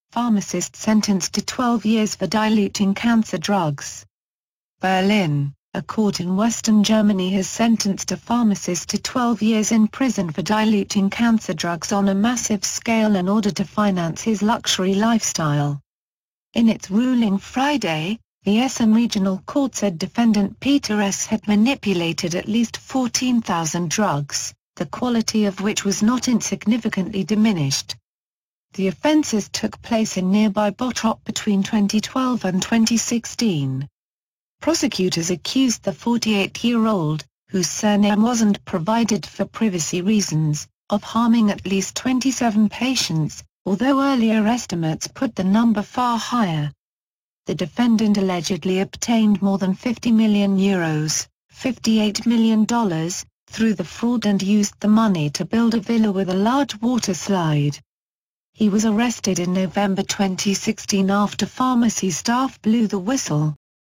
Pharmacist sentenced to 12 years for diluting cancer drugs. Berlin, a court in western Germany has sentenced a pharmacist to 12 years in prison for diluting cancer drugs on a massive scale in order to finance his luxury lifestyle. In its ruling Friday, the Essen Regional Court said defendant Peter S. had manipulated at least 14,000 drugs, the quality of which was not insignificantly diminished. The offences took place in nearby Bottrop between 2012 and 2016. Prosecutors accused the 48-year-old, whose surname wasn't provided for privacy reasons, of harming at least 27 patients, although earlier estimates put the number far higher. The defendant allegedly obtained more than €50 million, $58 million, through the fraud and used the money to build a villa with a large water slide. He was arrested in November 2016 after pharmacy staff blew the whistle.